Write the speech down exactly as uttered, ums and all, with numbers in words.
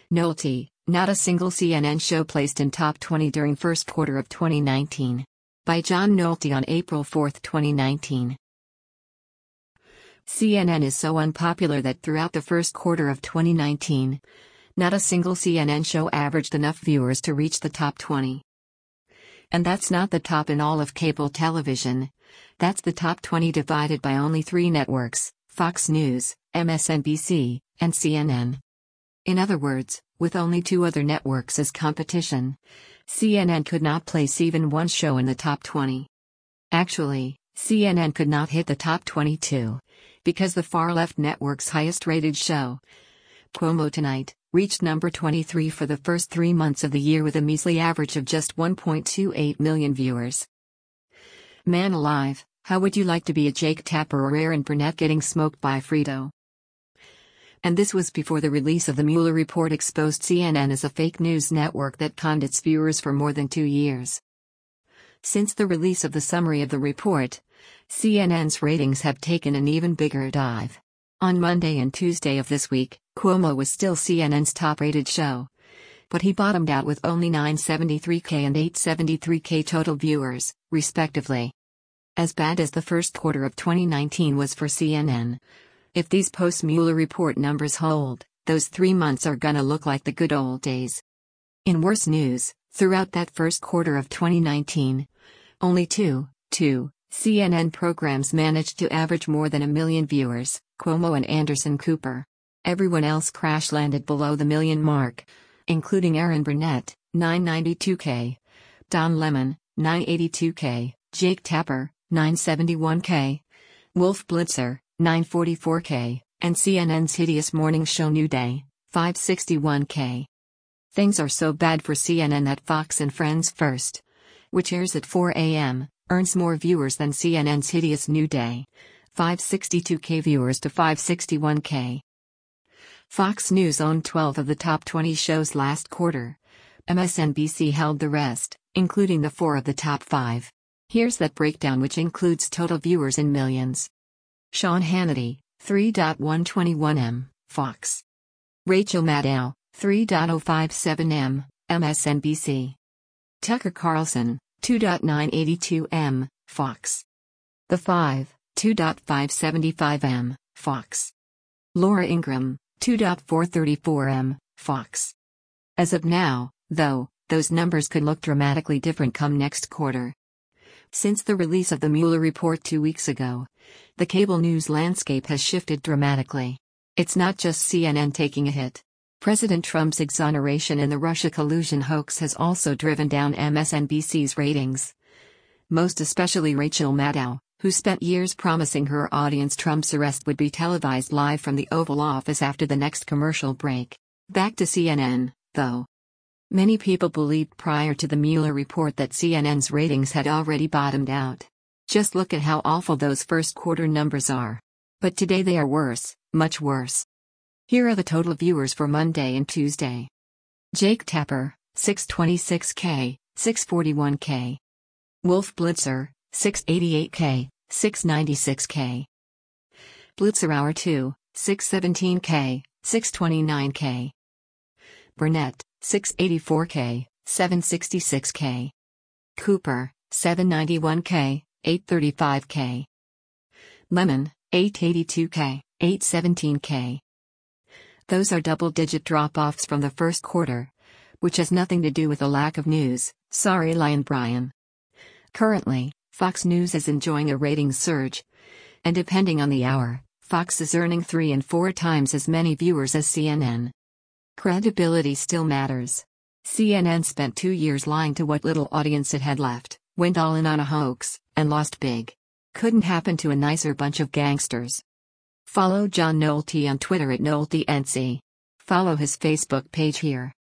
Nolte, not a single C N N show placed in top twenty during first quarter of twenty nineteen. By John Nolte on April fourth, twenty nineteen. C N N is so unpopular that throughout the first quarter of twenty nineteen, not a single C N N show averaged enough viewers to reach the top twenty. And that's not the top in all of cable television. That's the top twenty divided by only three networks: Fox News, M S N B C, and C N N. In other words, with only two other networks as competition, C N N could not place even one show in the top twenty. Actually, C N N could not hit the top twenty-two, because the far-left network's highest-rated show, Cuomo Tonight, reached number twenty-three for the first three months of the year with a measly average of just one point two eight million viewers. Man alive, how would you like to be a Jake Tapper or Erin Burnett getting smoked by Frito? And this was before the release of the Mueller report exposed C N N as a fake news network that conned its viewers for more than two years. Since the release of the summary of the report, C N N's ratings have taken an even bigger dive. On Monday and Tuesday of this week, Cuomo was still C N N's top-rated show, but he bottomed out with only nine hundred seventy-three thousand and eight hundred seventy-three thousand total viewers, respectively. As bad as the first quarter of twenty nineteen was for C N N, if these post-Mueller report numbers hold, those three months are gonna look like the good old days. In worse news, throughout that first quarter of twenty nineteen, only two, two, C N N programs managed to average more than a million viewers: Cuomo and Anderson Cooper. Everyone else crash-landed below the million mark, including Erin Burnett, nine hundred ninety-two thousand, Don Lemon, nine hundred eighty-two thousand, Jake Tapper, nine hundred seventy-one thousand, Wolf Blitzer, nine hundred forty-four thousand, and C N N's hideous morning show New Day, five hundred sixty-one thousand. Things are so bad for C N N that Fox and Friends First, which airs at four a m, earns more viewers than C N N's hideous New Day, five hundred sixty-two thousand viewers to five hundred sixty-one thousand. Fox News owned twelve of the top twenty shows last quarter. M S N B C held the rest, including the four of the top five. Here's that breakdown, which includes total viewers in millions. Sean Hannity, three point one two one M, Fox. Rachel Maddow, three point oh five seven M, M S N B C. Tucker Carlson, two point nine eight two M, Fox. The Five, two point five seven five M, Fox. Laura Ingraham, two point four three four M, Fox. As of now, though, those numbers could look dramatically different come next quarter. Since the release of the Mueller report two weeks ago, the cable news landscape has shifted dramatically. It's not just C N N taking a hit. President Trump's exoneration in the Russia collusion hoax has also driven down M S N B C's ratings. Most especially Rachel Maddow, who spent years promising her audience Trump's arrest would be televised live from the Oval Office after the next commercial break. Back to C N N, though. Many people believed prior to the Mueller report that C N N's ratings had already bottomed out. Just look at how awful those first quarter numbers are. But today they are worse, much worse. Here are the total viewers for Monday and Tuesday. Jake Tapper, six hundred twenty-six thousand, six hundred forty-one thousand. Wolf Blitzer, six hundred eighty-eight thousand, six hundred ninety-six thousand. Blitzer Hour two, six hundred seventeen thousand, six hundred twenty-nine thousand. Burnett, six hundred eighty-four thousand, seven hundred sixty-six thousand. Cooper, seven hundred ninety-one thousand, eight hundred thirty-five thousand. Lemon, eight hundred eighty-two thousand, eight hundred seventeen thousand. Those are double-digit drop-offs from the first quarter, which has nothing to do with a lack of news. Sorry, Lion Brian. Currently, Fox News is enjoying a ratings surge, and depending on the hour, Fox is earning three and four times as many viewers as C N N. Credibility still matters. C N N spent two years lying to what little audience it had left, went all in on a hoax, and lost big. Couldn't happen to a nicer bunch of gangsters. Follow John Nolte on Twitter at NolteNC. Follow his Facebook page here.